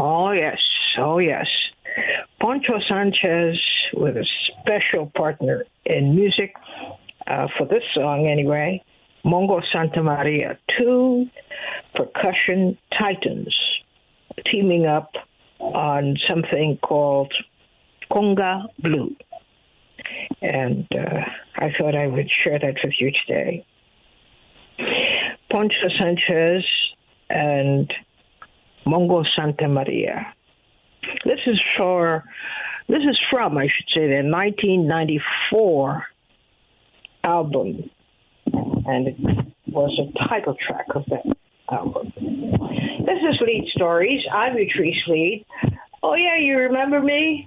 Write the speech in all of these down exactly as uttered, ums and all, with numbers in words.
Oh, yes. Oh, yes. Poncho Sanchez with a special partner in music, uh, for this song anyway, Mongo Santa Maria, two percussion titans teaming up on something called Conga Blue. And uh, I thought I would share that with you today. Poncho Sanchez and Mongo Santa Maria. This is for, this is from, I should say, their nineteen ninety-four album, and it was a title track of that album. This is Lead Stories. I'm Utrice Lead. Oh yeah, you remember me?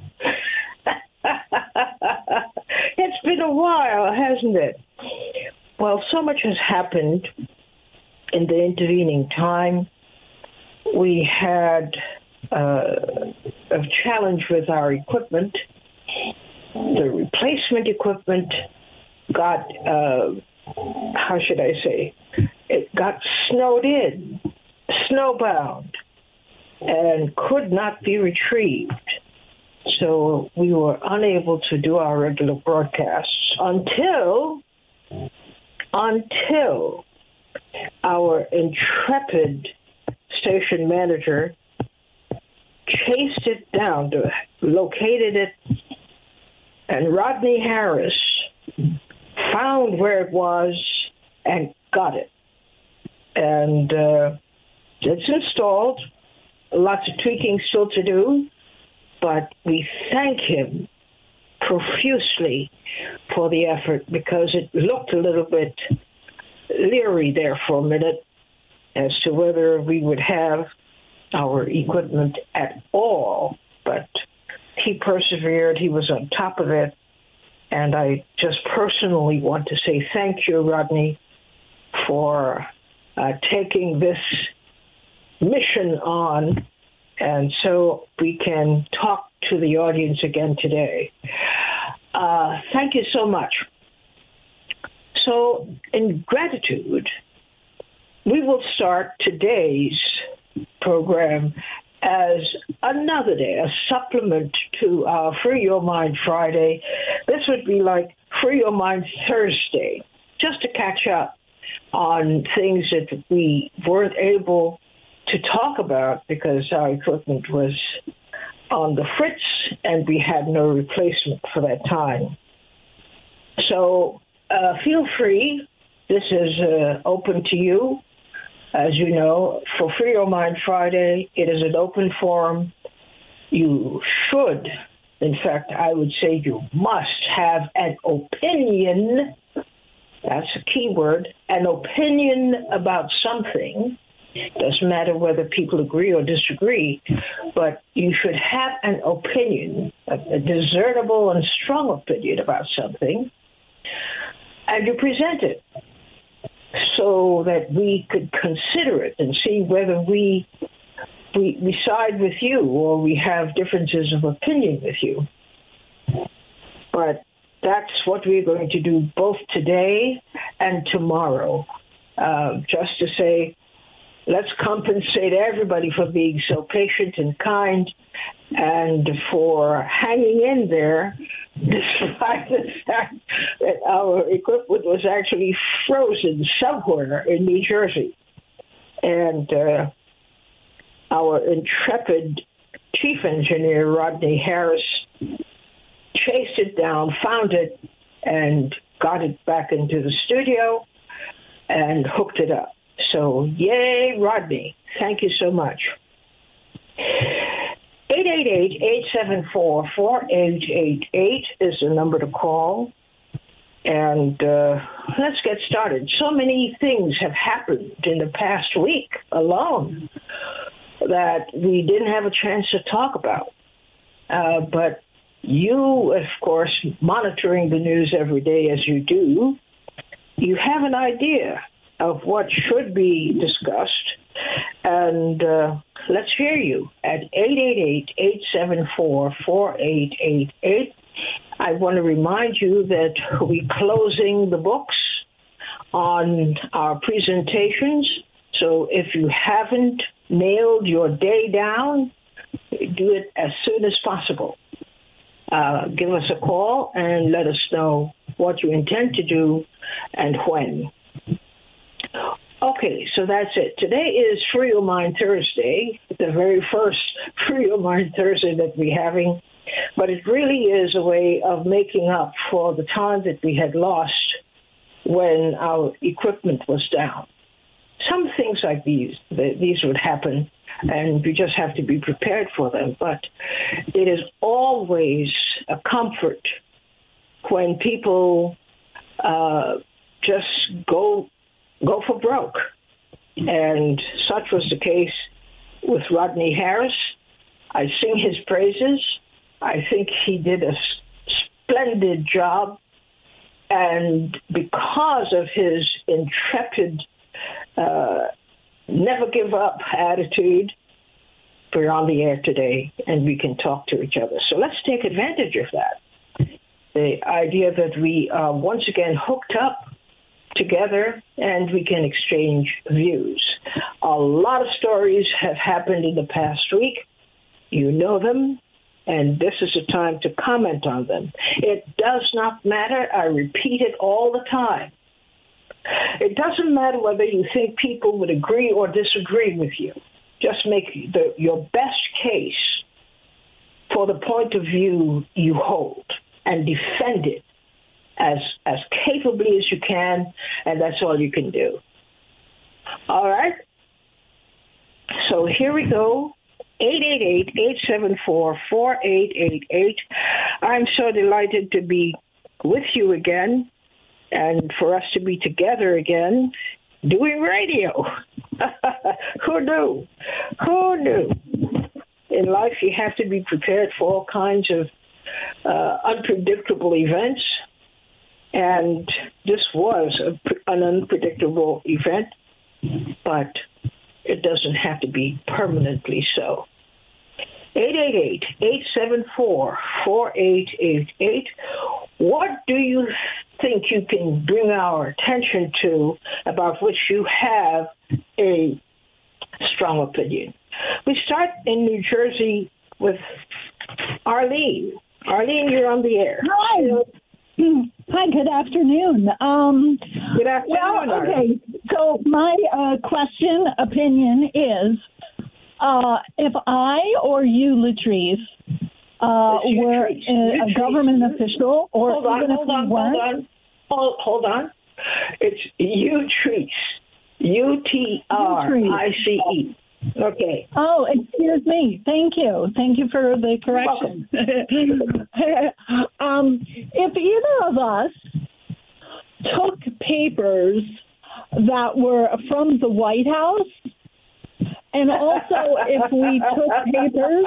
It's been a while, hasn't it? Well, so much has happened in the intervening time. We had uh, a challenge with our equipment. The replacement equipment got, uh, how should I say, it got snowed in, snowbound, and could not be retrieved. So we were unable to do our regular broadcasts until, until our intrepid station manager chased it down, to, located it, and Rodney Harris found where it was and got it. And uh, it's installed. Lots of tweaking still to do, but we thank him profusely for the effort, because it looked a little bit leery there for a minute as to whether we would have our equipment at all. But he persevered. He was on top of it. And I just personally want to say thank you, Rodney, for uh, taking this mission on, and so we can talk to the audience again today. Uh, thank you so much. So, in gratitude, we will start today's program as another day, a supplement to our Free Your Mind Friday. This would be like Free Your Mind Thursday, just to catch up on things that we weren't able to talk about because our equipment was on the fritz and we had no replacement for that time. So uh, feel free. This is uh, open to you. As you know, for Free Your Mind Friday, it is an open forum. You should, in fact, I would say you must have an opinion. That's a key word. An opinion about something. Doesn't matter whether people agree or disagree, but you should have an opinion, a, a discernible and strong opinion about something, and you present it so that we could consider it and see whether we, we we side with you or we have differences of opinion with you. But that's what we're going to do both today and tomorrow, uh, just to say, let's compensate everybody for being so patient and kind and for hanging in there despite the fact that our equipment was actually frozen somewhere in New Jersey. And uh, our intrepid chief engineer, Rodney Harris, chased it down, found it, and got it back into the studio and hooked it up. So, yay, Rodney. Thank you so much. eight eight eight, eight seven four, four eight eight eight is the number to call. And uh, let's get started. So many things have happened in the past week alone that we didn't have a chance to talk about. Uh, but you, of course, monitoring the news every day as you do, you have an idea of what should be discussed. And uh, let's hear you at eight eight eight, eight seven four, four eight eight eight. I want to remind you that we're closing the books on our presentations. So if you haven't nailed your day down do it as soon as possible. Uh, give us a call and let us know what you intend to do and when. Okay, so that's it. Today is Free Your Mind Thursday, the very first Free Your Mind Thursday that we're having. But it really is a way of making up for the time that we had lost when our equipment was down. Some things like these, these would happen, and we just have to be prepared for them. But it is always a comfort when people uh, just go go for broke. And such was the case with Rodney Harris. I sing his praises. I think he did a splendid job. And because of his intrepid, uh, never give up attitude, we're on the air today and we can talk to each other. So let's take advantage of that. The idea that we are once again hooked up together and we can exchange views. A lot of stories have happened in the past week. You know them, and this is a time to comment on them. It does not matter. I repeat it all the time. It doesn't matter whether you think people would agree or disagree with you. Just make the, your best case for the point of view you hold and defend it as as capably as you can, and that's all you can do. All right? So here we go. eight eight eight, eight seven four, four eight eight eight. I'm so delighted to be with you again and for us to be together again doing radio. Who knew? Who knew? In life, you have to be prepared for all kinds of uh, unpredictable events. And this was a, an unpredictable event, but it doesn't have to be permanently so. eight eight eight, eight seven four, four eight eight eight. What do you think you can bring our attention to about which you have a strong opinion? We start in New Jersey with Arlene. Arlene, you're on the air. Hi. Hi, good afternoon. Um, good afternoon. Well, okay, so my uh, question, opinion is, uh, if I or you, Latrice, uh, were a, a government official, or hold on, even hold if on, we weren't... Hold on, hold, hold on. It's Utrice. U T R I C E. Okay. Oh, excuse me. Thank you. Thank you for the correction. um, if either of us took papers that were from the White House, and also if we took papers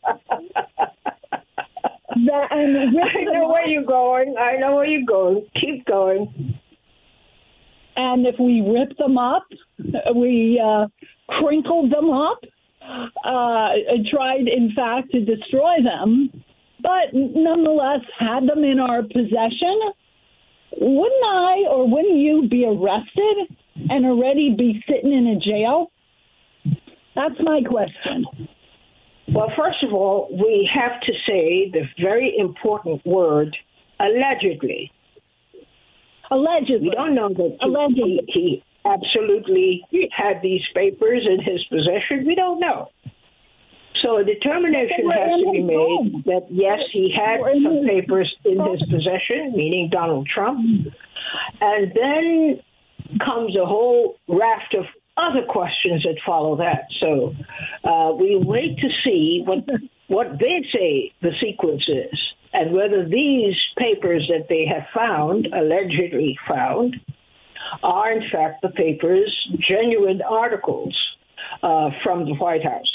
that and I know where you're going. I know where you're going. Keep going. And if we ripped them up, we uh, crinkled them up, uh, tried, in fact, to destroy them, but nonetheless had them in our possession, wouldn't I or wouldn't you be arrested and already be sitting in a jail? That's my question. Well, first of all, we have to say the very important word, allegedly. Allegedly. We don't know that he, Allegedly. he, he absolutely had these papers in his possession. We don't know. So a determination has to be made home. that, yes, he had some papers in his possession, meaning Donald Trump. And then comes a whole raft of other questions that follow that. So uh, we wait to see what what they say the sequence is, and whether these papers that they have found, allegedly found, are in fact the papers, genuine articles uh, from the White House.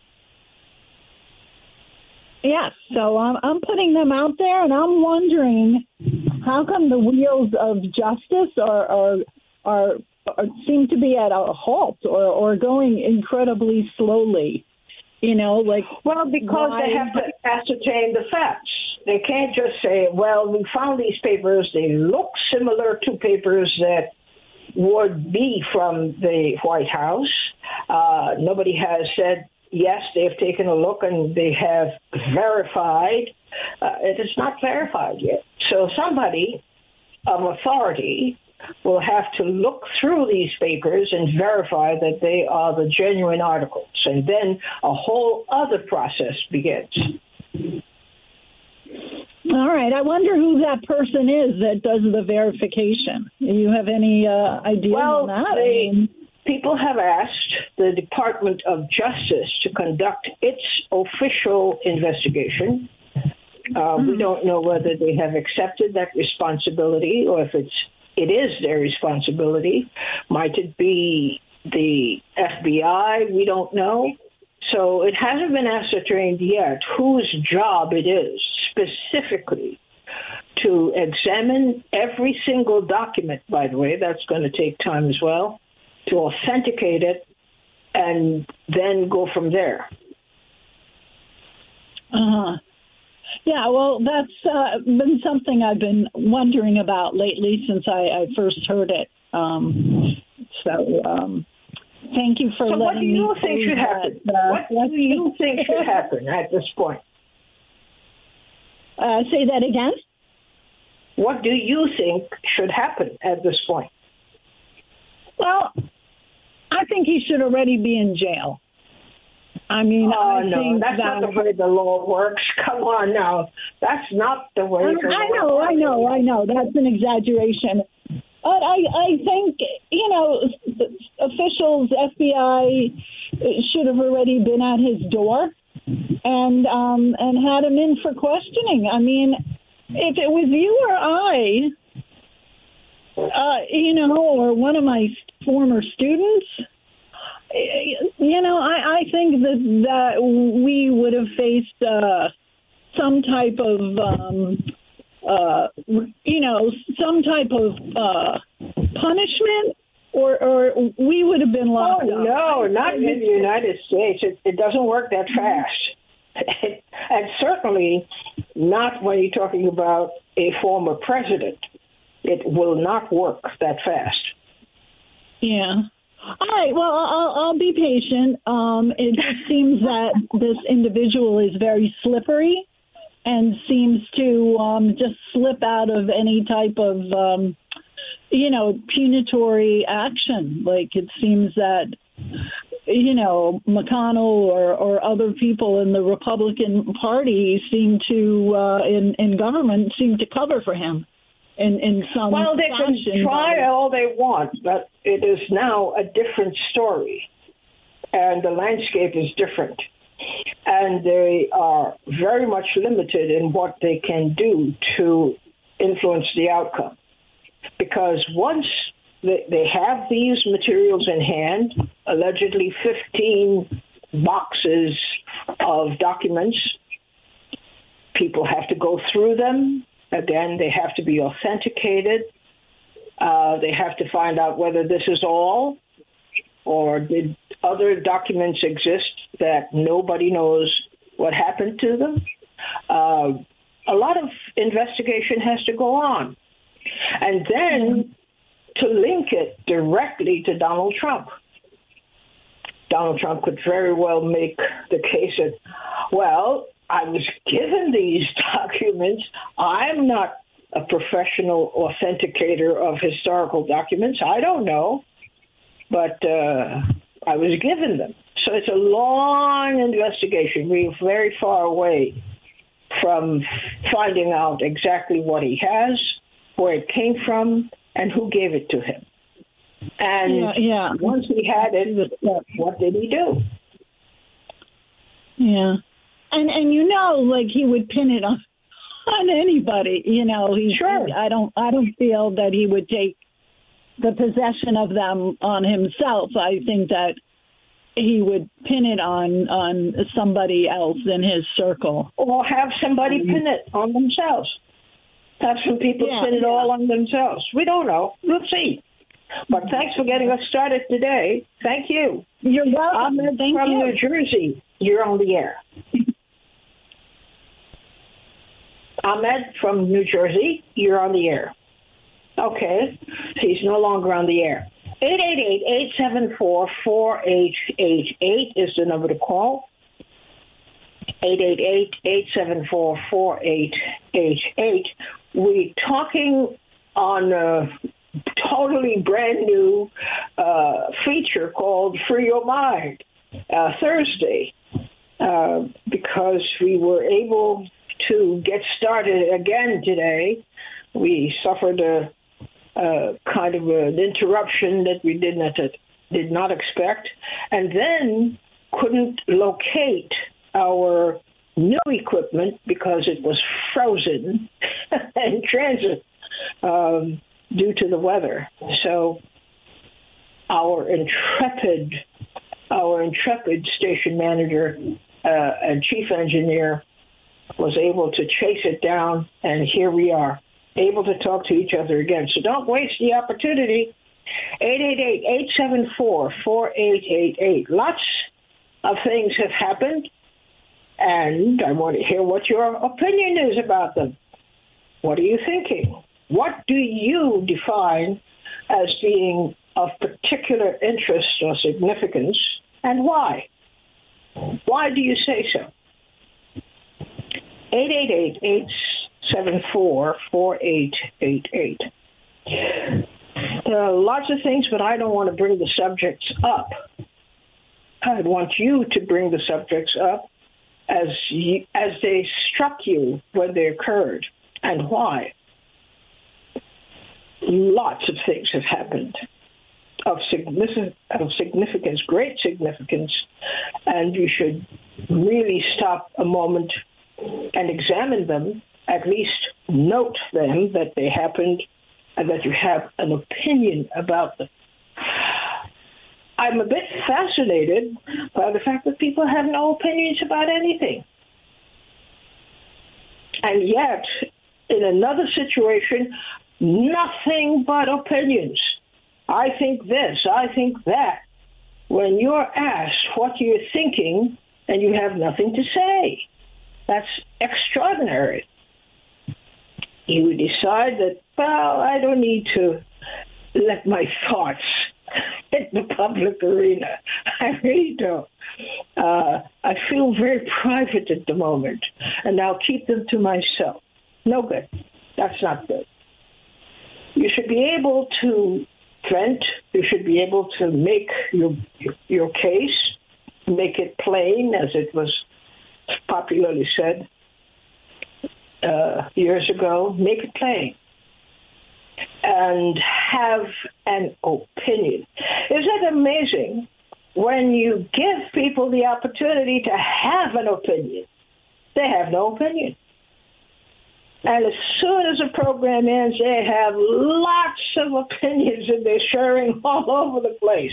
Yes, so I'm, I'm putting them out there, and I'm wondering how come the wheels of justice are are, are, are seem to be at a halt or, or going incredibly slowly. You know, like well, because why? They have to ascertain the facts. They can't just say, "Well, we found these papers. They look similar to papers that would be from the White House." Uh, nobody has said yes, they've taken a look and they have verified. Uh, it is not verified yet. So somebody of authority will have to look through these papers and verify that they are the genuine articles. And then a whole other process begins. All right. I wonder who that person is that does the verification. Do you have any uh, idea well, on that? They, I mean, people have asked the Department of Justice to conduct its official investigation. Uh, mm-hmm. We don't know whether they have accepted that responsibility or if it's it is their responsibility. Might it be the F B I? We don't know. So it hasn't been ascertained yet whose job it is specifically to examine every single document, by the way. That's going to take time as well, to authenticate it and then go from there. Uh-huh. Yeah, well, that's uh, been something I've been wondering about lately since I, I first heard it. Um, so um, thank you for so letting what do you me think should happen? That, uh, what do you think should happen at this point? Uh, say that again? What do you think should happen at this point? Well, I think he should already be in jail. I mean, oh, I no, think that's that, not the way the law works. Come on now. That's not the way I, the I law know, works. I know, I know. That's an exaggeration. But I, I think, you know, officials, F B I, should have already been at his door and um, and had him in for questioning. I mean, if it was you or I, uh, you know, or one of my former students, you know, I, I think that, that we would have faced uh, some type of, um, uh, you know, some type of uh, punishment, or, or we would have been locked oh, up. No, not in the United States. It, it doesn't work that fast. And certainly not when you're talking about a former president. It will not work that fast. Yeah. All right. Well, I'll, I'll be patient. Um, it just seems that this individual is very slippery and seems to um, just slip out of any type of, um, you know, punitory action. Like it seems that, you know, McConnell or, or other people in the Republican Party seem to, uh, in, in government, seem to cover for him. In, in some well, they fashion, can try but all they want, but it is now a different story, and the landscape is different, and they are very much limited in what they can do to influence the outcome. Because once they, they have these materials in hand, allegedly fifteen boxes of documents, people have to go through them. Again, they have to be authenticated. Uh, they have to find out whether this is all, or did other documents exist that nobody knows what happened to them. Uh, a lot of investigation has to go on. And then to link it directly to Donald Trump. Donald Trump could very well make the case that, well, I was given these documents. I'm not a professional authenticator of historical documents. I don't know, but uh, I was given them. So it's a long investigation. We're very far away from finding out exactly what he has, where it came from, and who gave it to him. And yeah, yeah. once he had it, what did he do? Yeah. And and you know, like he would pin it on on anybody. You know, he. Sure. I don't. I don't feel that he would take the possession of them on himself. I think that he would pin it on on somebody else in his circle, or have somebody um, pin it on themselves. Have some people yeah, pin it yeah. all on themselves. We don't know. We'll see. But thanks for getting us started today. Thank you. You're welcome. Ahmed Thank from you. New Jersey. You're on the air. Ahmed from New Jersey, you're on the air. Okay, he's no longer on the air. eight eight eight, eight seven four, four eight eight eight is the number to call. eight eight eight, eight seven four, four eight eight eight. We're talking on a totally brand new uh, feature called Free Your Mind uh, Thursday uh, because we were able to get started again today. We suffered a, a kind of an interruption that we did not, did not expect, and then couldn't locate our new equipment because it was frozen in transit um, due to the weather. So our intrepid, our intrepid station manager uh, and chief engineer was able to chase it down, and here we are, able to talk to each other again. So don't waste the opportunity. eight eight eight, eight seven four, four eight eight eight. Lots of things have happened, and I want to hear what your opinion is about them. What are you thinking? What do you define as being of particular interest or significance, and why? Why do you say so? eight eight eight, eight seven four, four eight eight eight. There are lots of things, but I don't want to bring the subjects up. I want you to bring the subjects up as you, as they struck you when they occurred, and why. Lots of things have happened of significance, of significance, great significance, and you should really stop a moment and examine them, at least note them, that they happened, and that you have an opinion about them. I'm a bit fascinated by the fact that people have no opinions about anything. And yet, in another situation, nothing but opinions. I think this, I think that. When you're asked what you're thinking, and you have nothing to say. That's extraordinary. You would decide that, well, I don't need to let my thoughts hit the public arena. I really don't. Uh, I feel very private at the moment, and I'll keep them to myself. No good. That's not good. You should be able to vent. You should be able to make your your case, make it plain, as it was popularly said uh, years ago. Make it plain. And have an opinion. Isn't it amazing when you give people the opportunity to have an opinion, they have no opinion. And as soon as a program ends, they have lots of opinions and they're sharing all over the place.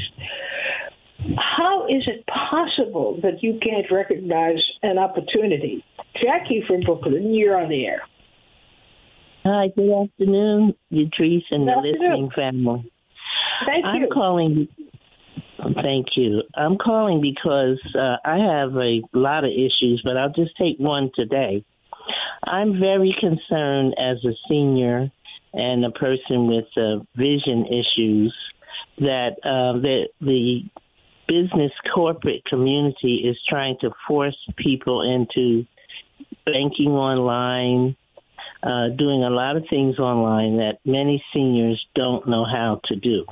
How is it possible that you can't recognize an opportunity? Jackie from Brooklyn, you're on the air. Hi, good afternoon, Yatrice and the listening family. Thank you. I'm calling. Thank you. I'm calling because uh, I have a lot of issues, but I'll just take one today. I'm very concerned as a senior and a person with uh, vision issues that uh, the, the business corporate community is trying to force people into banking online, uh, doing a lot of things online that many seniors don't know how to do.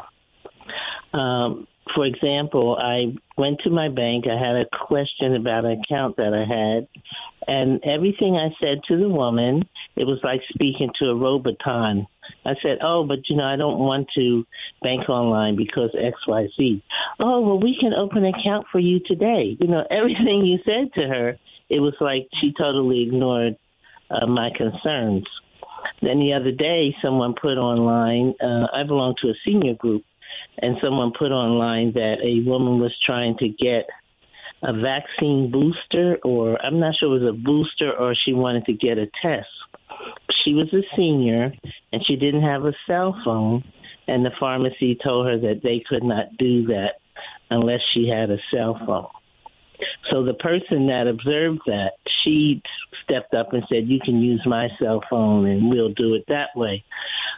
Um, for example, I went to my bank. I had a question about an account that I had, and everything I said to the woman, it was like speaking to a roboton. I said, oh, but, you know, I don't want to bank online because X, Y, Z. Oh, well, we can open an account for you today. You know, everything you said to her, it was like she totally ignored uh, my concerns. Then the other day, someone put online, uh, I belong to a senior group, and someone put online that a woman was trying to get a vaccine booster, or I'm not sure it was a booster, or she wanted to get a test. She was a senior, and she didn't have a cell phone, and the pharmacy told her that they could not do that unless she had a cell phone. So the person that observed that, she stepped up and said, you can use my cell phone, and we'll do it that way.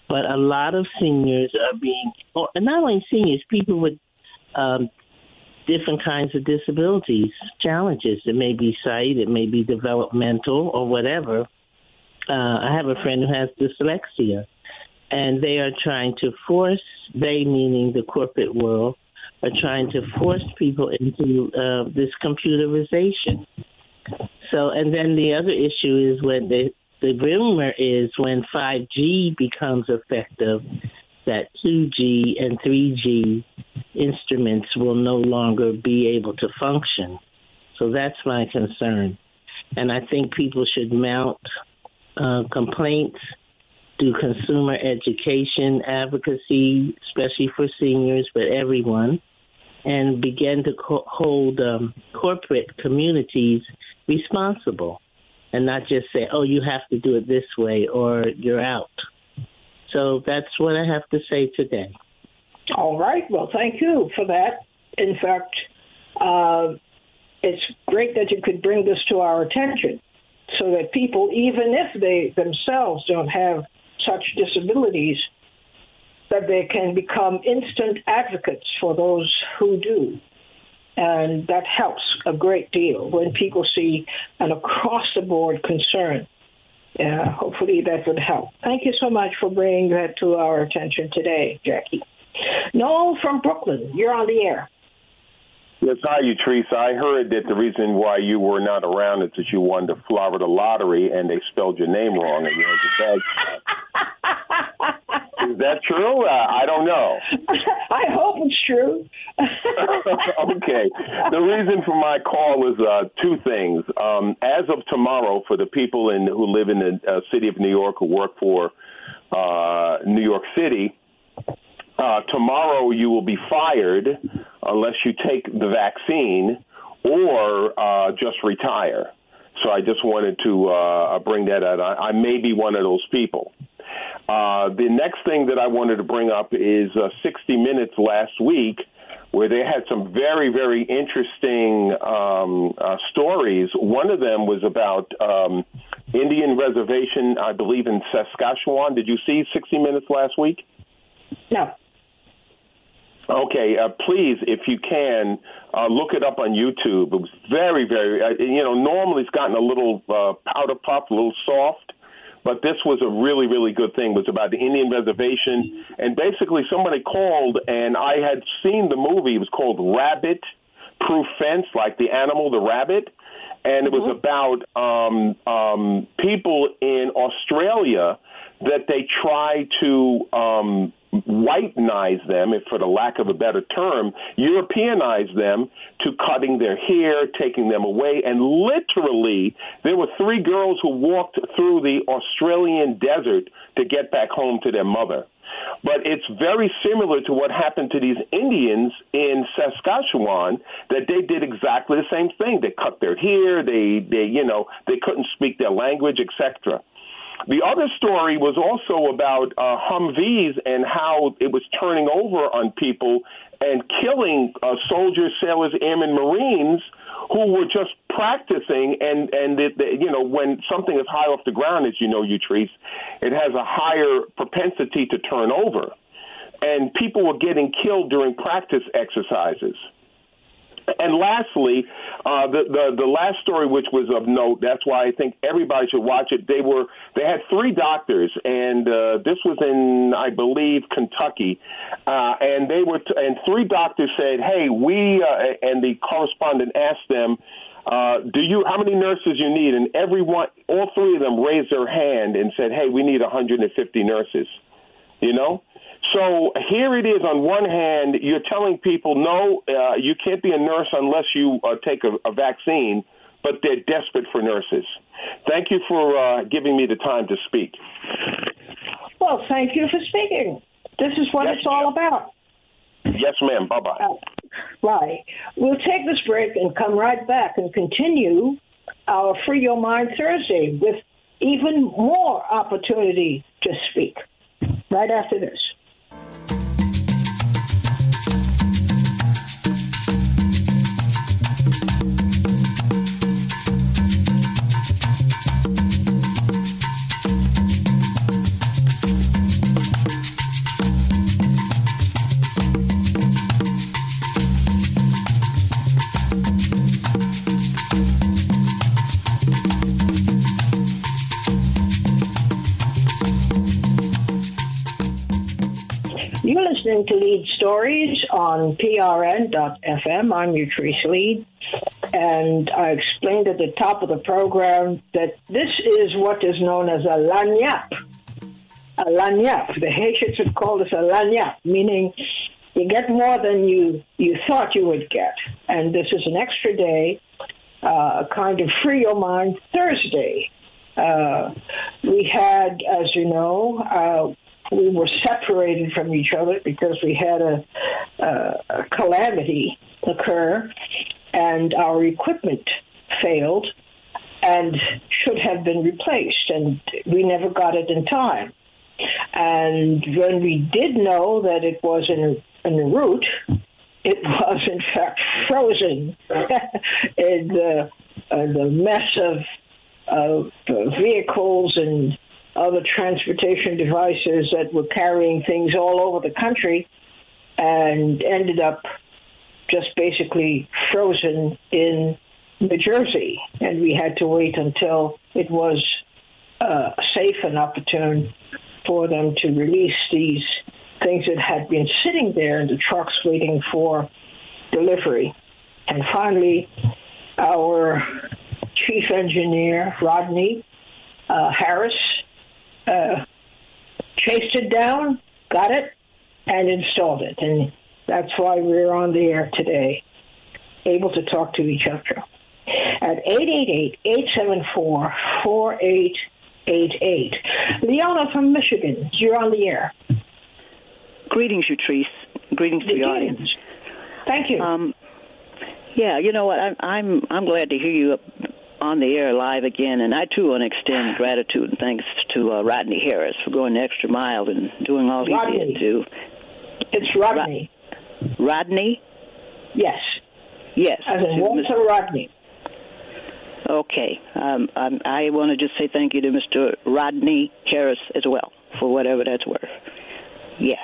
but a lot of seniors are being, or not only seniors, people with um, different kinds of disabilities, challenges. It may be sight, it may be developmental or whatever. Uh, I have a friend who has dyslexia, and they are trying to force, they meaning the corporate world, are trying to force people into uh, this computerization. So, and then the other issue is when the, the rumor is when five G becomes effective, that two G and three G instruments will no longer be able to function. So that's my concern. And I think people should mount uh, complaints, do consumer education, advocacy, especially for seniors, but everyone, and begin to co- hold um, corporate communities responsible and not just say, oh, you have to do it this way or you're out. So that's what I have to say today. All right. Well, thank you for that. In fact, uh, it's great that you could bring this to our attention so that people, even if they themselves don't have such disabilities, that they can become instant advocates for those who do. And that helps a great deal when people see an across-the-board concern. Uh, hopefully that would help. Thank you so much for bringing that to our attention today, Jackie. Noel from Brooklyn, you're on the air. Yes, hi, Teresa. I heard that the reason why you were not around is that you won the Florida lottery and they spelled your name wrong and you had your bag. Is that true? Uh, I don't know. I hope it's true. Okay. The reason for my call is uh, two things. Um, as of tomorrow, for the people in, who live in the uh, city of New York who work for uh, New York City, uh, tomorrow you will be fired unless you take the vaccine or uh, just retire. So I just wanted to uh, bring that out. I, I may be one of those people. Uh, the next thing that I wanted to bring up is uh, sixty minutes last week, where they had some very, very interesting um, uh, stories. One of them was about um, Indian reservation, I believe, in Saskatchewan. Did you see sixty minutes last week? No. Okay, uh, please, if you can, uh, look it up on YouTube. It was very, very, uh, you know, normally it's gotten a little uh, powder puff, a little soft. But this was a really, really good thing. It was about the Indian reservation. And basically somebody called, and I had seen the movie. It was called Rabbit Proof Fence, like the animal, the rabbit. And it was mm-hmm. about um, um, people in Australia that they try to um, whitenize them, if for the lack of a better term, Europeanize them to cutting their hair, taking them away. And literally, there were three girls who walked through the Australian desert to get back home to their mother. But it's very similar to what happened to these Indians in Saskatchewan, that they did exactly the same thing. They cut their hair, they, they you know, they couldn't speak their language, et cetera. The other story was also about uh, Humvees and how it was turning over on people and killing uh, soldiers, sailors, airmen, Marines who were just practicing. And, and it, the, you know, when something is high off the ground, as you know, Utrice, it has a higher propensity to turn over. And people were getting killed during practice exercises. And lastly, uh, the, the the last story, which was of note, that's why I think everybody should watch it. They were they had three doctors, and uh, this was in, I believe, Kentucky, uh, and they were t- and three doctors said, "Hey, we," uh, and the correspondent asked them, uh, "Do you how many nurses you need?" And everyone, all three of them, raised their hand and said, "Hey, we need one hundred fifty nurses." You know. So here it is. On one hand, you're telling people, no, uh, you can't be a nurse unless you uh, take a, a vaccine, but they're desperate for nurses. Thank you for uh, giving me the time to speak. Well, thank you for speaking. This is what yes, it's all about. Yes, ma'am. Bye-bye. Uh, right. We'll take this break and come right back and continue our Free Your Mind Thursday with even more opportunity to speak right after this. You're listening to Lead Stories on P R N dot F M. I'm your Teresa Lead, and I explained at the top of the program that this is what is known as a lagniappe. A lagniappe. The Haitians would call this a lagniappe, meaning you get more than you, you thought you would get. And this is an extra day, uh, a kind of Free Your Mind Thursday. Uh, we had, as you know, uh, we were separated from each other because we had a, a, a calamity occur, and our equipment failed and should have been replaced, and we never got it in time. And when we did know that it was en, en route, it was in fact frozen in the, uh, the mess of, of vehicles and other transportation devices that were carrying things all over the country, and ended up just basically frozen in New Jersey. And we had to wait until it was uh, safe and opportune for them to release these things that had been sitting there in the trucks waiting for delivery. And finally, our chief engineer, Rodney uh, Harris, Uh, chased it down, got it, and installed it. And that's why we're on the air today, able to talk to each other. At eight eight eight, eight seven four, four eight eight eight. Leona from Michigan, you're on the air. Greetings, Utrice. Greetings to the audience. Thank you. Um, yeah, you know what? I'm, I'm, I'm glad to hear you on the air live again, and I too want to extend gratitude and thanks to uh, Rodney Harris for going the extra mile and doing all he Rodney. did to. It's Rodney. Ro- Rodney? Yes. Yes. As in Walter Rodney. Okay. Um, um, I want to just say thank you to Mister Rodney Harris as well, for whatever that's worth. Yeah.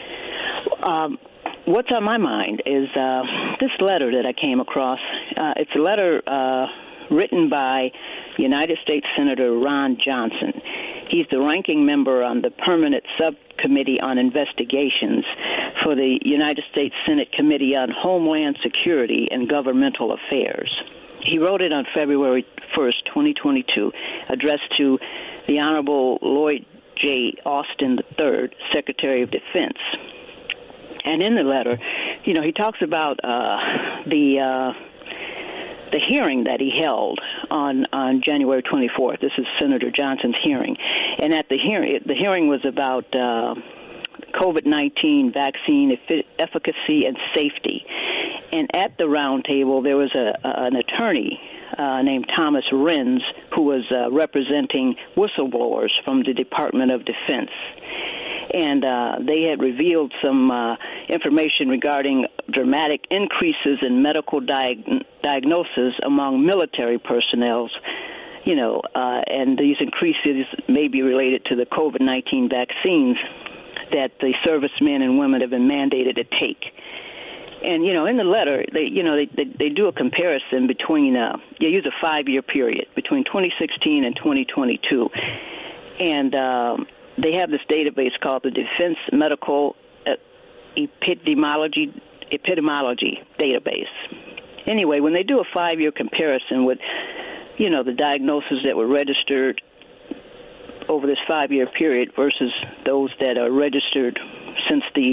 Um, what's on my mind is uh, this letter that I came across. Uh, it's a letter Uh, written by United States Senator Ron Johnson. He's the ranking member on the Permanent Subcommittee on Investigations for the United States Senate Committee on Homeland Security and Governmental Affairs. He wrote it on February first, twenty twenty-two, addressed to the Honorable Lloyd J. Austin the third, Secretary of Defense. And in the letter, you know, he talks about uh, the... Uh, the hearing that he held on, on January twenty-fourth. This is Senator Johnson's hearing. And at the hearing, the hearing was about uh, COVID nineteen vaccine efficacy and safety. And at the round table, there was a, an attorney uh, named Thomas Renz who was uh, representing whistleblowers from the Department of Defense. And uh, they had revealed some uh, information regarding dramatic increases in medical diag- diagnosis among military personnel, you know, uh, and these increases may be related to the COVID nineteen vaccines that the servicemen and women have been mandated to take. And, you know, in the letter, they, you know, they, they, they do a comparison between, uh, they use a five-year period between twenty sixteen and twenty twenty-two. And um, they have this database called the Defense Medical Epidemiology, Epidemiology Database. Anyway, when they do a five-year comparison with, you know, the diagnoses that were registered over this five-year period versus those that are registered since the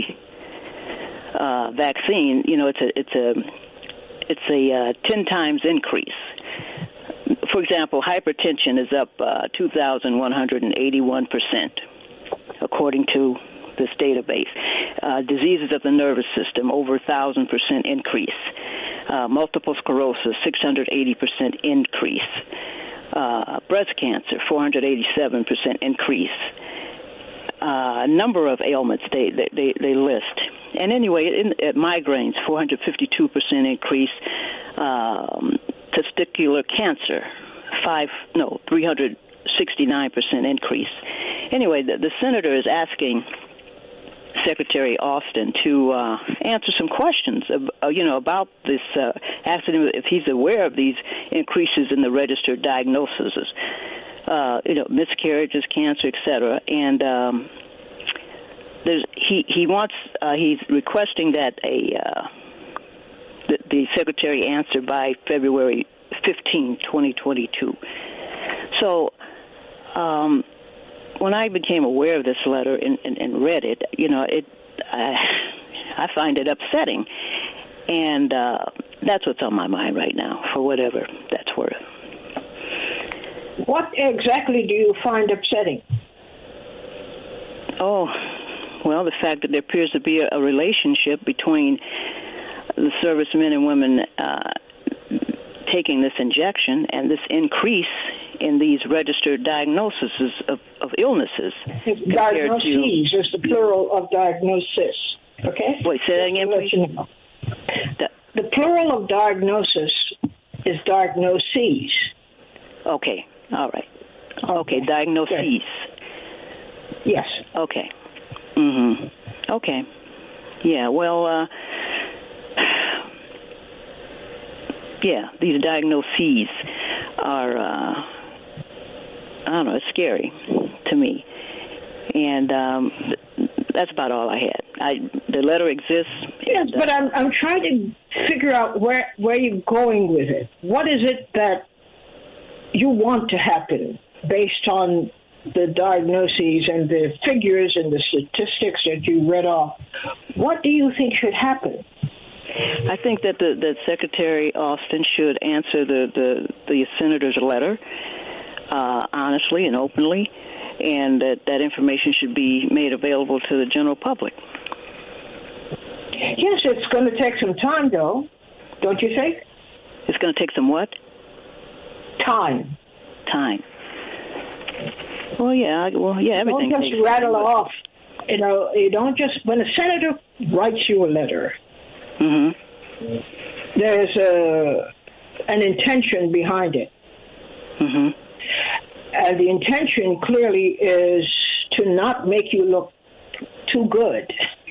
uh, vaccine, you know, it's a it's a it's a uh, ten times increase. For example, hypertension is up uh, two thousand one hundred eighty-one percent, according to this database. Uh, diseases of the nervous system, over one thousand percent increase. Uh, multiple sclerosis, six hundred eighty percent increase. Uh, breast cancer, four hundred eighty-seven percent increase. Uh, a number of ailments they, they, they list. And anyway, in, at migraines, four hundred fifty-two percent increase. Um, testicular cancer, five no, three hundred sixty-nine percent increase. Anyway, the, the senator is asking Secretary Austin to uh, answer some questions, of, uh, you know, about this, uh, asking him if he's aware of these increases in the registered diagnoses, uh, you know, miscarriages, cancer, et cetera. And um, there's he he wants uh, he's requesting that a uh, the, the secretary answer by February fifteenth, twenty twenty-two. So um, when I became aware of this letter and, and, and read it, you know, it I, I find it upsetting, and uh, that's what's on my mind right now, for whatever that's worth. What exactly do you find upsetting? Oh, well, the fact that there appears to be a, a relationship between the servicemen and women uh, taking this injection and this increase in these registered diagnoses of, of illnesses. Diagnoses to, is the plural of diagnosis, okay? Wait, say that again, please. You know. The, the plural of diagnosis is diagnoses. Okay, all right. Okay, okay. Diagnoses. Okay. Yes. Okay. Mm-hmm. Okay. Yeah, well, uh, yeah, these diagnoses are, uh, I don't know, it's scary to me. And um, th- that's about all I had. I, the letter exists. Yes, and, uh, but I'm I'm trying to figure out where, where you're going with it. What is it that you want to happen based on the diagnoses and the figures and the statistics that you read off? What do you think should happen? I think that the, the Secretary Austin should answer the, the, the senator's letter uh, honestly and openly, and that, that information should be made available to the general public. Yes, it's going to take some time, though, don't you think? It's going to take some what? Time. Time. Well, yeah, well, yeah, everything. Don't just rattle off. You know, you don't just, when a senator writes you a letter, mm-hmm. there's a, an intention behind it. Mm-hmm. And the intention clearly is to not make you look too good.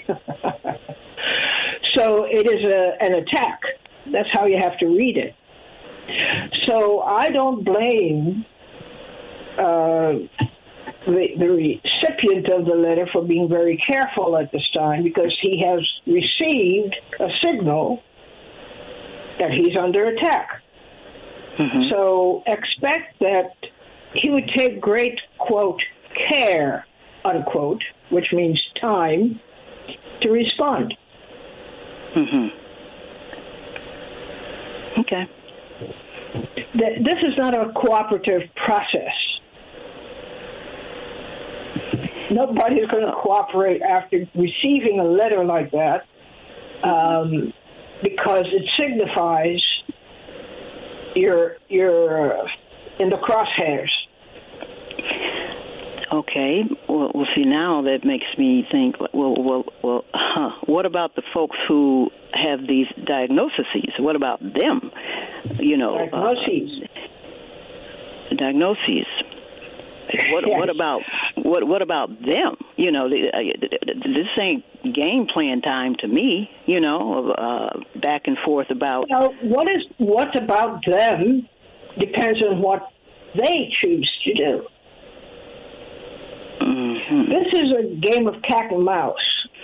So it is a, an attack. That's how you have to read it. So I don't blame uh, the, the recipient of the letter for being very careful at this time, because he has received a signal that he's under attack. Mm-hmm. So expect that he would take great, quote, care, unquote, which means time, to respond. Mm-hmm. Okay. This is not a cooperative process. Nobody's going to cooperate after receiving a letter like that, um, because it signifies you're you're in the crosshairs. Okay. Well, well, see, now that makes me think, well, well, well, huh, what about the folks who have these diagnoses? What about them? You know, diagnoses. Uh, diagnoses. What, yes. what about what? What about them? You know, this ain't game plan time to me. You know, uh, back and forth about. Well, what is what about them depends on what they choose to do. Mm-hmm. This is a game of cat and mouse.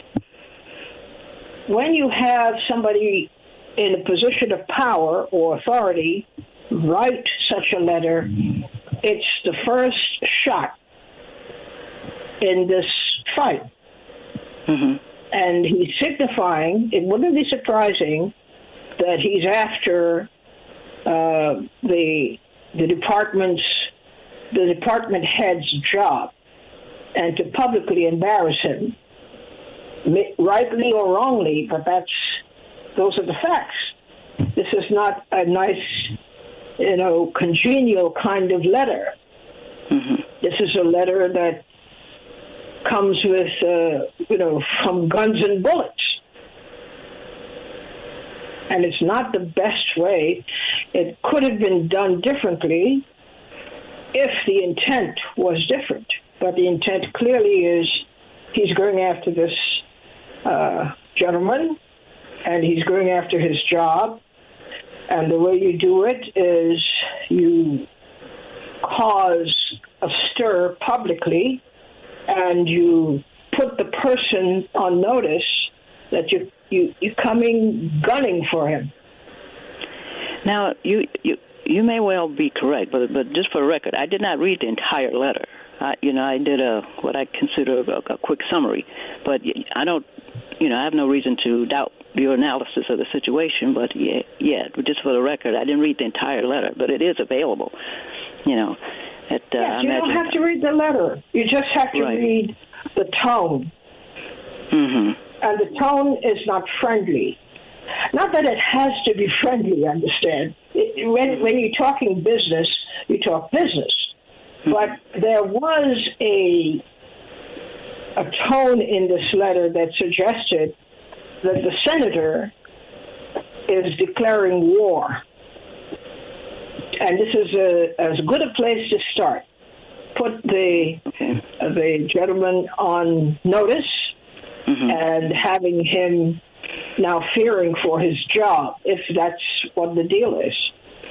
When you have somebody in a position of power or authority write such a letter, it's the first shot in this fight. Mm-hmm. And he's signifying, it wouldn't be surprising that he's after uh, the the department's the department head's job, and to publicly embarrass him, rightly or wrongly, but that's those are the facts. This is not a nice, you know, congenial kind of letter. Mm-hmm. This is a letter that comes with, uh, you know, from guns and bullets. And it's not the best way. It could have been done differently if the intent was different. But the intent clearly is he's going after this uh, gentleman, and he's going after his job. And the way you do it is you cause a stir publicly, and you put the person on notice that you you you're coming gunning for him. Now, you you you may well be correct, but but just for the record, I did not read the entire letter. I, you know, I did a what I consider a, a quick summary, but I don't, you know, I have no reason to doubt your analysis of the situation. But yeah, yeah, just for the record, I didn't read the entire letter, but it is available. You know, at, uh, yes, you don't have to read the letter. You just have to right. read the tone, mm-hmm. and the tone is not friendly. Not that it has to be friendly. Understand? It, when when you're talking business, you talk business. But there was a a tone in this letter that suggested that the senator is declaring war. And this is a, as good a place to start. Put the, okay. uh, the gentleman on notice mm-hmm. and having him now fearing for his job, if that's what the deal is.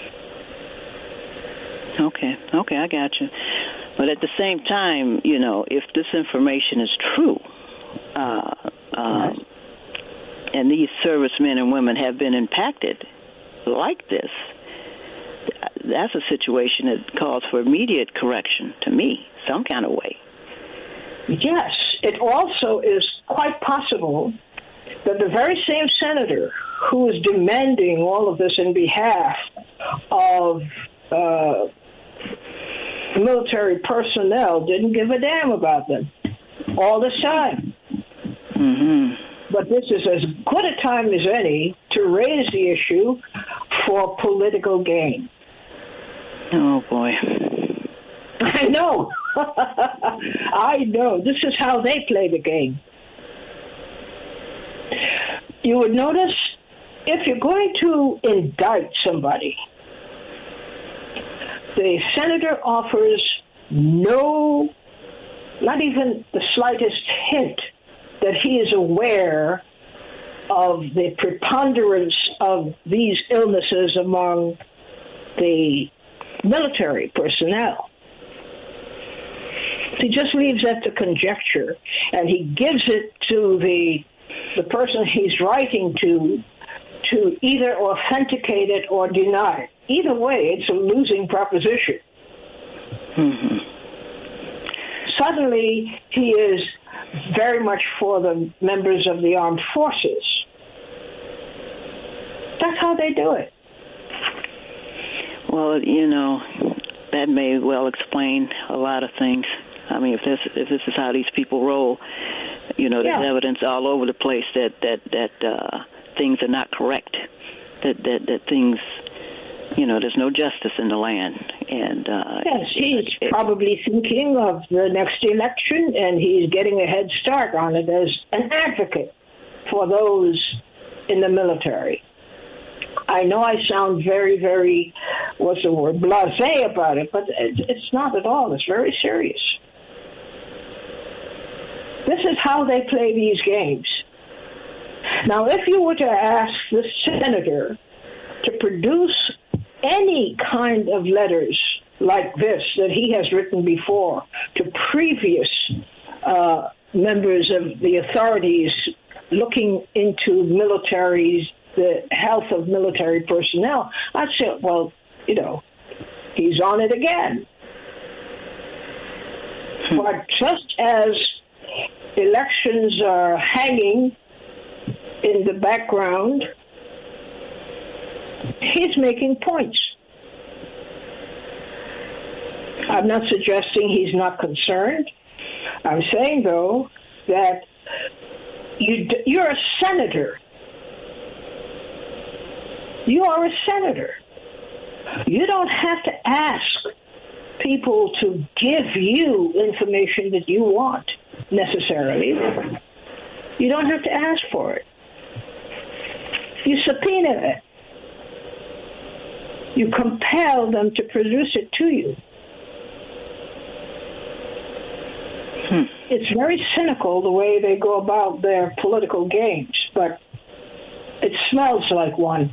Okay, okay, I got you. But at the same time, you know, if this information is true, uh, um, and these servicemen and women have been impacted like this, that's a situation that calls for immediate correction to me, some kind of way. Yes, it also is quite possible that the very same senator who is demanding all of this in behalf of uh, military personnel didn't give a damn about them all this time. Mm-hmm. But this is as good a time as any to raise the issue for political gain. Oh, boy. I know. I know. This is how they play the game. You would notice if you're going to indict somebody, the senator offers no, not even the slightest hint that he is aware of the preponderance of these illnesses among the military personnel. He just leaves that to conjecture, and he gives it to the the person he's writing to to either authenticate it or deny it. Either way, it's a losing proposition. Mm-hmm. Suddenly, he is very much for the members of the armed forces. That's how they do it. Well, you know, that may well explain a lot of things. I mean, if this if this is how these people roll, you know, there's yeah. evidence all over the place that that that uh, things are not correct. That that that things, you know, there's no justice in the land. And uh, yes, he's it, probably thinking of the next election, and he's getting a head start on it as an advocate for those in the military. I know I sound very, very, what's the word, blasé about it, but it's not at all. It's very serious. This is how they play these games. Now, if you were to ask the senator to produce any kind of letters like this that he has written before to previous uh, members of the authorities looking into militaries, the health of military personnel, I'd say, well, you know, he's on it again. But just as elections are hanging in the background, he's making points. I'm not suggesting he's not concerned. I'm saying, though, that you, you're a senator. You are a senator. You don't have to ask people to give you information that you want, necessarily. You don't have to ask for it. You subpoena it. You compel them to produce it to you. Hmm. It's very cynical the way they go about their political games, but it smells like one.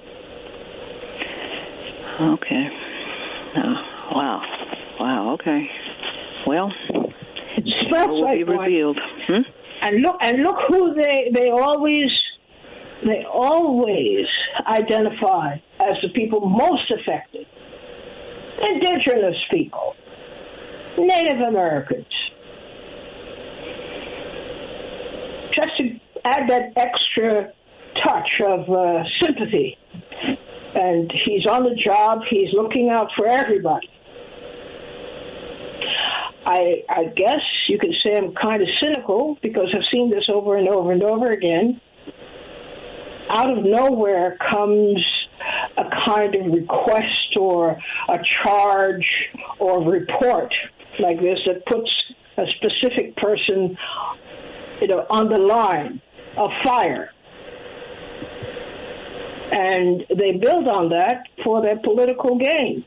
Okay. Oh, wow. Wow, okay. Well, it smells will like be one. revealed. Hmm? And look, and look who they, they always, they always identify as the people most affected. Indigenous people, Native Americans. Just to add that extra touch of uh, sympathy. And he's on the job, he's looking out for everybody. I, I guess you could say I'm kind of cynical because I've seen this over and over and over again. Out of nowhere comes a kind of request or a charge or report like this that puts a specific person, you know, on the line of fire. And they build on that for their political gain.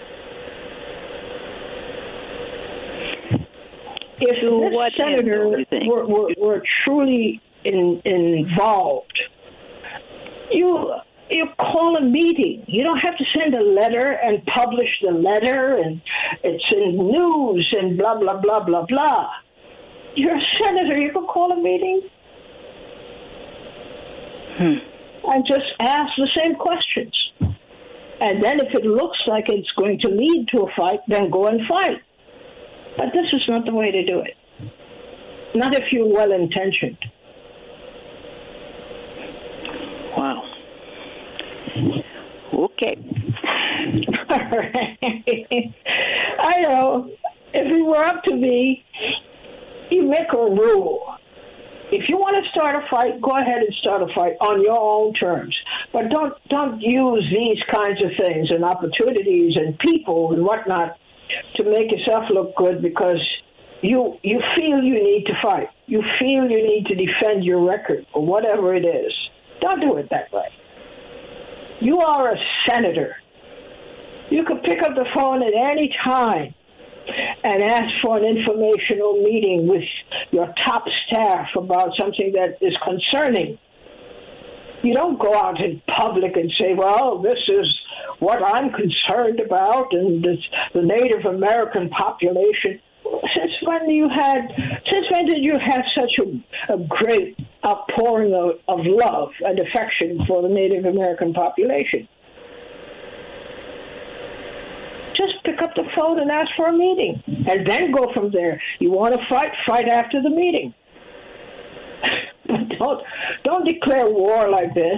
If so this what senator were, were, were truly in, involved, you you call a meeting. You don't have to send a letter and publish the letter, and it's in news and blah, blah, blah, blah, blah. You're a senator. You can call a meeting hmm. and just ask the same questions. And then if it looks like it's going to lead to a fight, then go and fight. But this is not the way to do it. Not if you're well-intentioned. Wow. Okay. All right. I know. If it were up to me, you make a rule. If you want to start a fight, go ahead and start a fight on your own terms. But don't don't use these kinds of things and opportunities and people and whatnot to make yourself look good because you you feel you need to fight. You feel you need to defend your record or whatever it is. Don't do it that way. You are a senator. You can pick up the phone at any time and ask for an informational meeting with your top staff about something that is concerning. You don't go out in public and say, well, this is what I'm concerned about and this, the Native American population. Since when you had, since when did you have such a, a great outpouring of, of love and affection for the Native American population? Just pick up the phone and ask for a meeting, and then go from there. You want to fight? Fight after the meeting. But don't don't declare war like this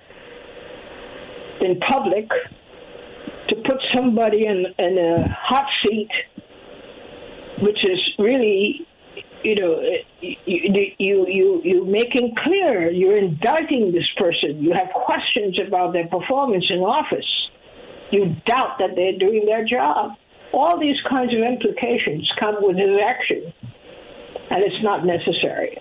in public to put somebody in, in a hot seat, which is really, you know, you you you you making clear you're indicting this person. You have questions about their performance in office. You doubt that they're doing their job. All these kinds of implications come with his action, and it's not necessary.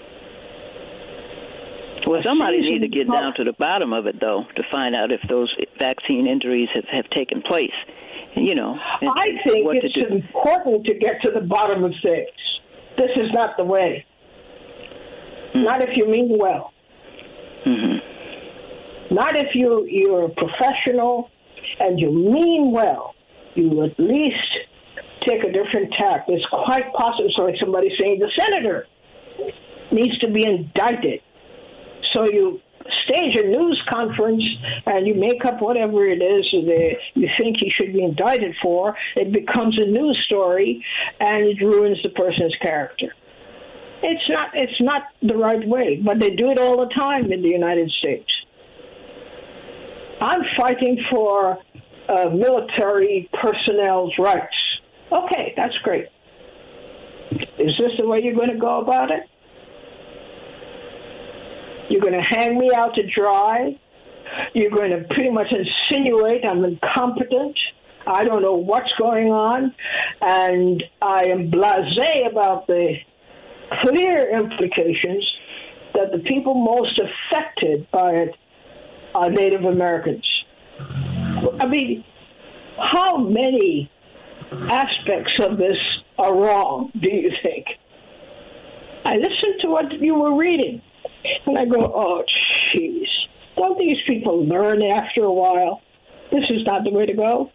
Well, somebody needs to get down to the bottom of it, though, to find out if those vaccine injuries have, have taken place. You know, I think it's important to get to the bottom of things. This is not the way. Mm-hmm. Not if you mean well. Mm-hmm. Not if you, you're a professional and you mean well. You at least take a different tack. It's quite possible, so like somebody saying the senator needs to be indicted. So you stage a news conference and you make up whatever it is that you think he should be indicted for. It becomes a news story, and it ruins the person's character. It's not. It's not the right way, but they do it all the time in the United States. I'm fighting for uh, military personnel's rights. Okay, that's great. Is this the way you're going to go about it? You're going to hang me out to dry. You're going to pretty much insinuate I'm incompetent. I don't know what's going on. And I am blasé about the clear implications that the people most affected by it are Native Americans. I mean, how many aspects of this are wrong, do you think? I listened to what you were reading. And I go, oh, jeez, don't these people learn after a while? This is not the way to go.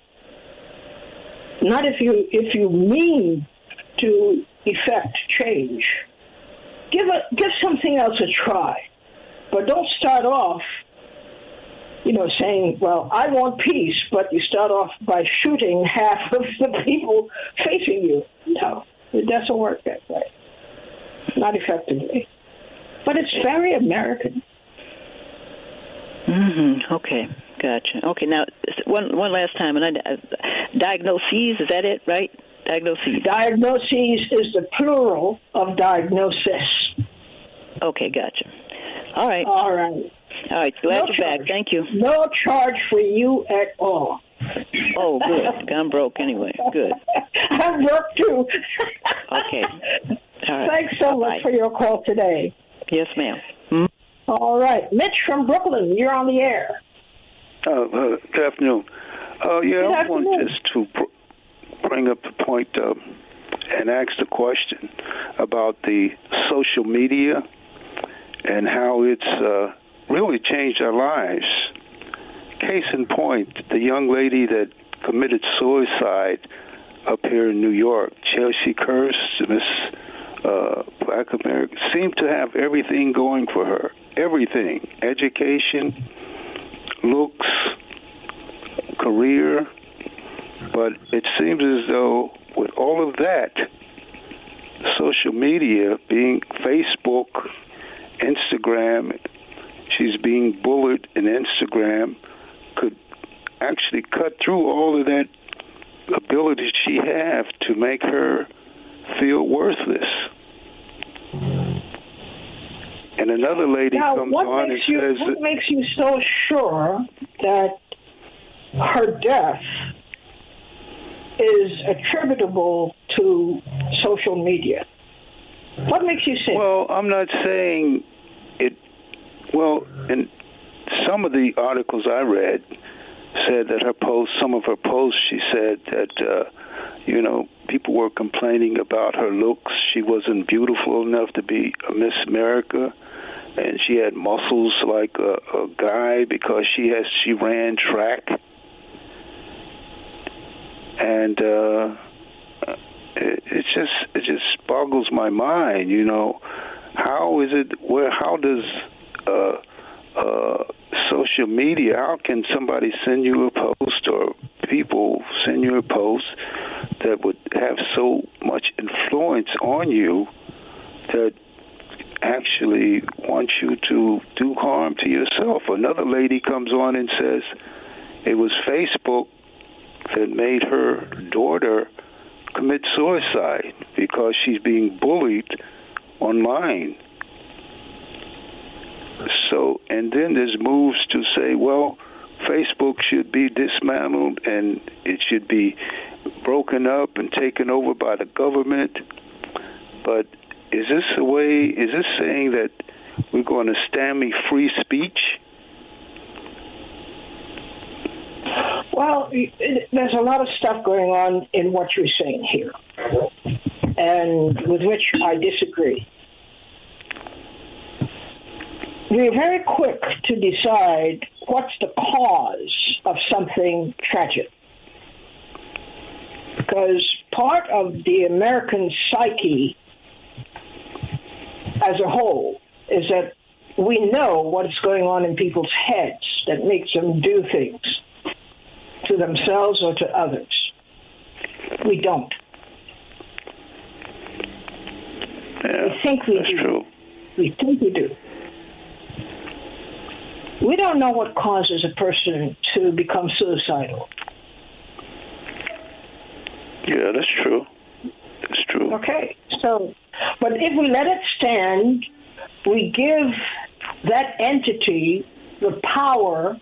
Not if you if you mean to effect change. give a, give something else a try. But don't start off, you know, saying, well, I want peace, but you start off by shooting half of the people facing you. No, it doesn't work that way. Not effectively. But it's very American. Mm-hmm. Okay, gotcha. Okay, now, one one last time. And I, uh, diagnoses, is that it, right? Diagnoses. Diagnoses is the plural of diagnosis. Okay, gotcha. All right. All right. All right, glad No you're charge. back. Thank you. No charge for you at all. Oh, good. I'm broke anyway. Good. I'm broke too. Okay. All right. Thanks so Bye-bye. much for your call today. Yes, ma'am. Hmm? All right. Mitch from Brooklyn, you're on the air. Uh, uh, good afternoon. Uh, yeah, Good I want afternoon. just to pr- bring up the point uh, and ask the question about the social media and how it's uh, really changed our lives. Case in point, the young lady that committed suicide up here in New York, Chelsea Curse, Miss uh, Black American, seemed to have everything going for her. Everything. Education, looks, career. But it seems as though with all of that, social media, being Facebook, Instagram, she's being bullied in Instagram, could actually cut through all of that ability she have to make her feel worthless. And another lady Now, comes what on and makes you says, what makes you so sure that her death is attributable to social media? What makes you say? well, I'm not saying it, well, in some of the articles I read said that her posts, some of her posts, she said that, uh, you know, people were complaining about her looks. She wasn't beautiful enough to be a Miss America, and she had muscles like a, a guy because she has she ran track, and uh, it, it just it just boggles my mind. You know, how is it? Where? How does uh, uh, social media? How can somebody send you a post or people send you a post that would have so much influence on you that actually wants you to do harm to yourself? Another lady comes on and says it was Facebook that made her daughter commit suicide because she's being bullied online. So, and then there's moves to say, well, Facebook should be dismantled and it should be broken up and taken over by the government. But is this a way, is this saying that we're going to stand free speech? Well, it, there's a lot of stuff going on in what you're saying here, and with which I disagree. We're very quick to decide what's the cause of something tragic, because part of the American psyche as a whole is that we know what's going on in people's heads that makes them do things to themselves or to others. We don't. Yeah, we think we that's do. true. We think we do. We don't know what causes a person to become suicidal. Yeah, that's true. That's true. Okay, so, but if we let it stand, we give that entity the power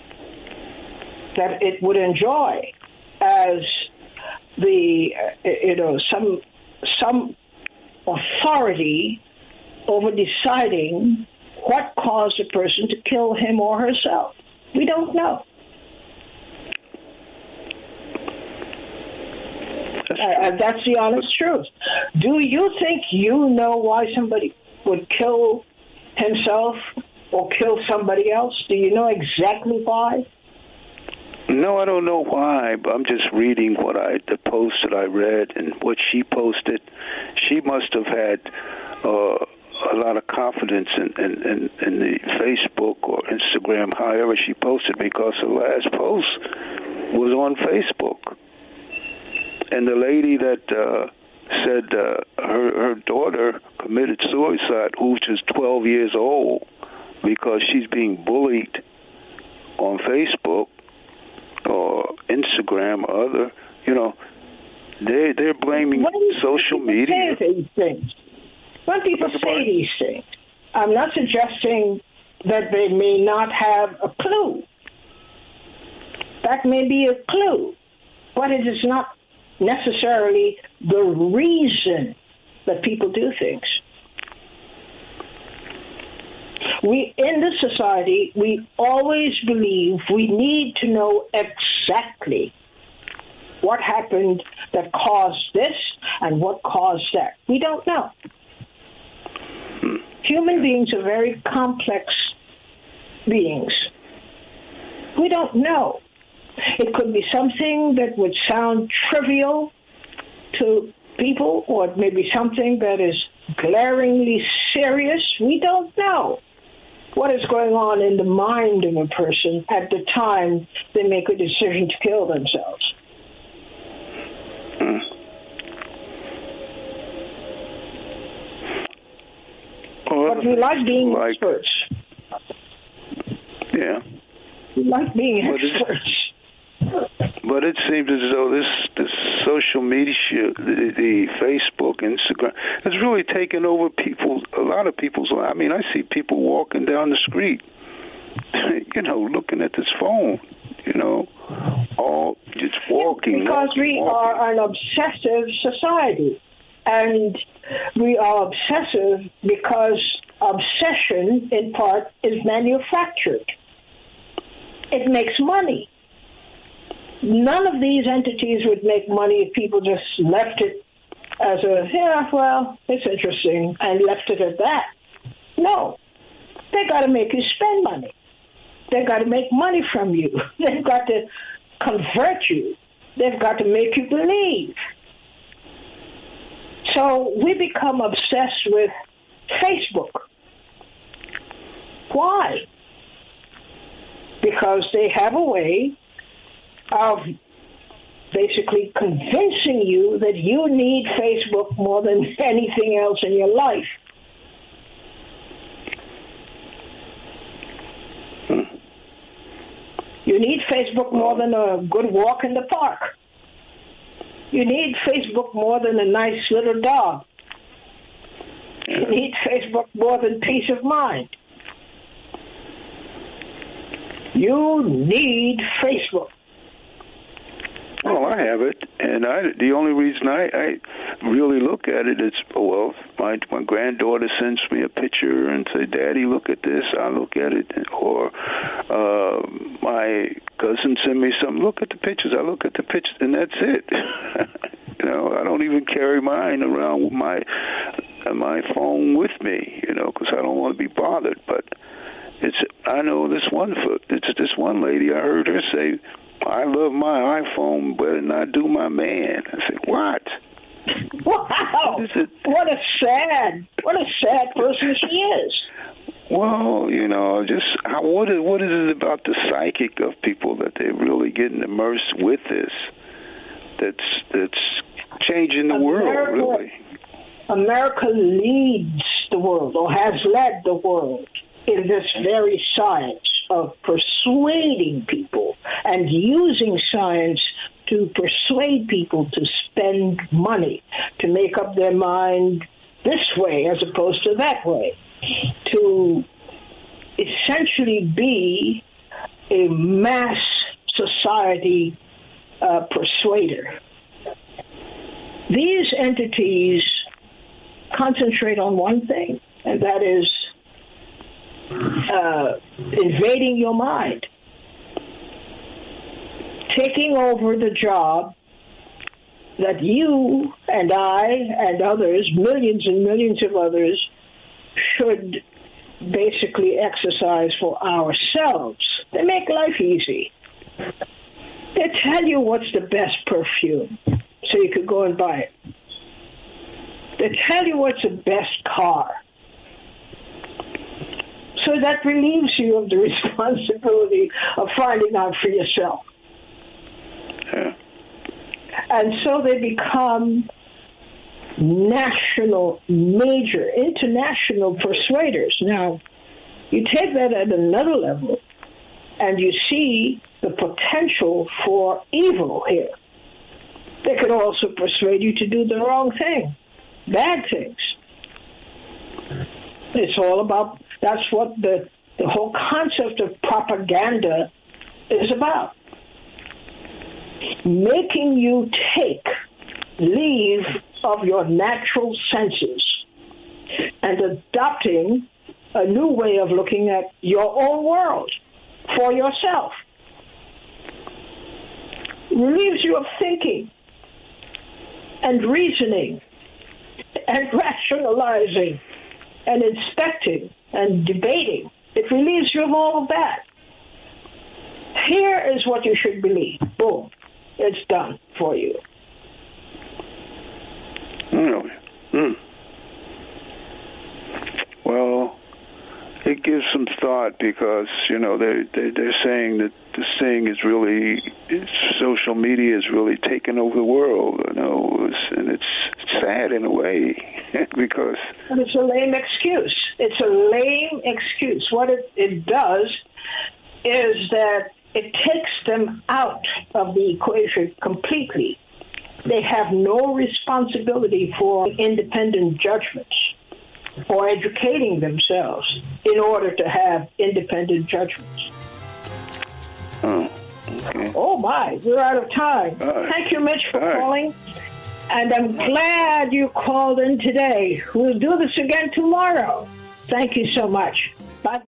that it would enjoy as the, uh, you know, some some authority over deciding what caused a person to kill him or herself. We don't know. That's, Uh, that's the honest truth. Do you think you know why somebody would kill himself or kill somebody else? Do you know exactly why? No, I don't know why, but I'm just reading what I the post that I read and what she posted. She must have had uh, a lot of confidence in, in, in, in the Facebook or Instagram, however she posted, because her last post was on Facebook. And the lady that uh, said uh, her, her daughter committed suicide, who's just twelve years old, because she's being bullied on Facebook or Instagram or other, you know, they, they're blaming social media. Say these things? When people say these things, I'm not suggesting that they may not have a clue. That may be a clue, but it is not necessarily the reason that people do things. We, in this society, we always believe we need to know exactly what happened that caused this and what caused that. We don't know. Human beings are very complex beings. We don't know. It could be something that would sound trivial to people, or it may be something that is glaringly serious. We don't know what is going on in the mind of a person at the time they make a decision to kill themselves. Well, but we like being like, experts. Yeah. We like being but experts. It, but it seems as though this, this social media, the, the Facebook, Instagram, has really taken over people, a lot of people's lives. I mean, I see people walking down the street, you know, looking at this phone, you know, all just walking. Because walking, we walking. are an obsessive society. And we are obsessive because obsession, in part, is manufactured. It makes money. None of these entities would make money if people just left it as a, yeah, well, it's interesting, and left it at that. No. They got to make you spend money. They got to make money from you. They've got to convert you. They've got to make you believe. So we become obsessed with Facebook. Why? Because they have a way of basically convincing you that you need Facebook more than anything else in your life. You need Facebook more than a good walk in the park. You need Facebook more than a nice little dog. You need Facebook more than peace of mind. You need Facebook. Well, I have it, and I, the only reason I, I really look at it is, well, my my granddaughter sends me a picture and say, "Daddy, look at this." I look at it, or uh, my cousin send me something. Look at the pictures. I look at the pictures, and that's it. You know, I don't even carry mine around with my uh, my phone with me, you know, because I don't want to be bothered. But it's I know this one it's this one lady. I heard her say, "I love my iPhone better than I do my man." I said, "What?" Wow! What a sad, what a sad person she is. Well, you know, just how, what is what is it about the psychic of people that they're really getting immersed with this? That's that's changing the America, world, really. America leads the world, or has led the world, in this very science of persuading people and using science to persuade people to spend money, to make up their mind this way as opposed to that way, to essentially be a mass society uh, persuader. These entities concentrate on one thing, and that is uh, invading your mind, taking over the job that you and I and others, millions and millions of others, should basically exercise for ourselves. They make life easy. They tell you what's the best perfume, so you could go and buy it. They tell you what's the best car, So that relieves you of the responsibility of finding out for yourself. Yeah. And so they become national, major, international persuaders. Now, you take that at another level, and you see the potential for evil here. They could also persuade you to do the wrong thing, bad things. It's all about, that's what the, the whole concept of propaganda is about. Making you take leave of your natural senses and adopting a new way of looking at your own world for yourself. Relieves you of thinking and reasoning and rationalizing and inspecting and debating. It relieves you of all of that. Here is what you should believe. Boom. It's done for you. Mm. Mm. Well, it gives some thought because, you know, they, they, they're saying that this thing is really, social media is really taking over the world, you know, and it's sad in a way because... And it's a lame excuse. It's a lame excuse. What it, it does is that it takes them out of the equation completely. They have no responsibility for independent judgments or educating themselves in order to have independent judgments. Oh, okay. Oh, my, we're out of time. Right. Thank you, Mitch, for Right. calling. And I'm glad you called in today. We'll do this again tomorrow. Thank you so much. Bye.